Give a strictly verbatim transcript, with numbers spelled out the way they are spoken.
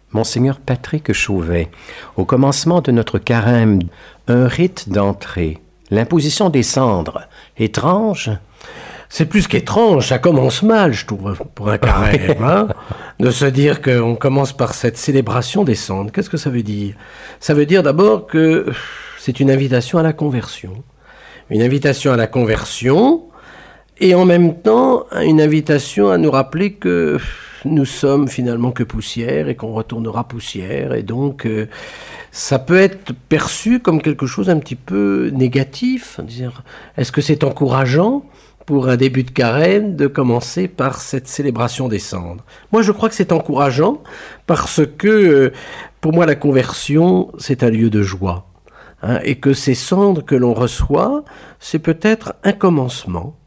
Monseigneur Patrick Chauvet, au commencement de notre carême, un rite d'entrée, l'imposition des cendres, étrange? C'est plus qu'étrange, ça commence mal, je trouve, pour un carême, hein, de se dire qu'on commence par cette célébration des cendres. Qu'est-ce que ça veut dire? Ça veut dire d'abord que c'est une invitation à la conversion. Une invitation à la conversion, et en même temps, une invitation à nous rappeler que nous sommes finalement que poussière et qu'on retournera poussière. Et donc, euh, ça peut être perçu comme quelque chose un petit peu négatif. Dire, est-ce que c'est encourageant pour un début de carême de commencer par cette célébration des cendres? Moi, je crois que c'est encourageant parce que, euh, pour moi, la conversion, c'est un lieu de joie. Hein, et que ces cendres que l'on reçoit, c'est peut-être un commencement.